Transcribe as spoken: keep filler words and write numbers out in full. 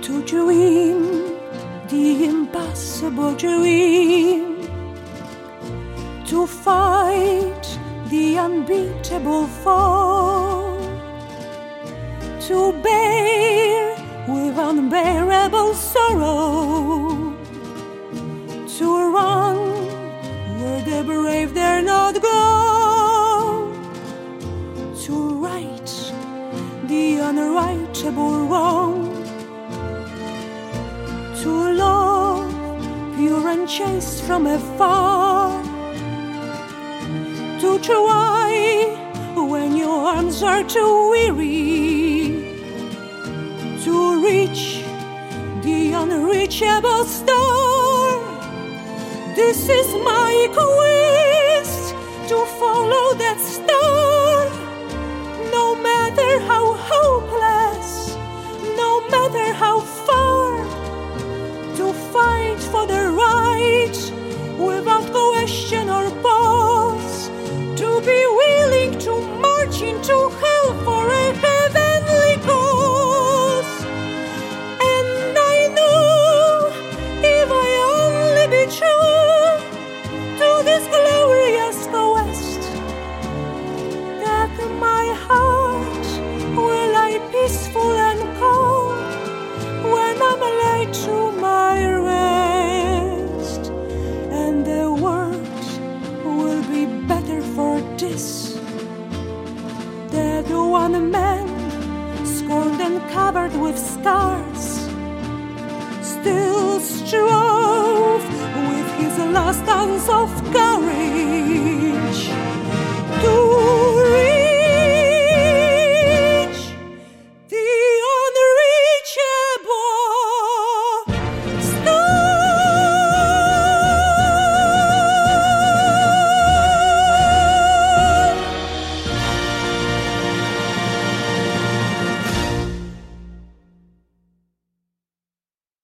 to dream the impossible dream, to fight the unbeatable foe, to bear with unbearable sorrow, to run where the brave dare not go, to right the unrightable wrong, to love pure and chaste from afar, to try when your arms are too weary, to reach the unreachable star. This is my quest, to follow that star, no matter how hopeless, no matter how far, to fight for the right without question or pause, to be willing to march into hell for a heavenly cause. And I know if I only be true to this glorious quest, that my heart will lie peaceful and calm when I'm laid to my rest, and the world will be better for this, that one man scorned and covered with scars still strove with his last ounce of courage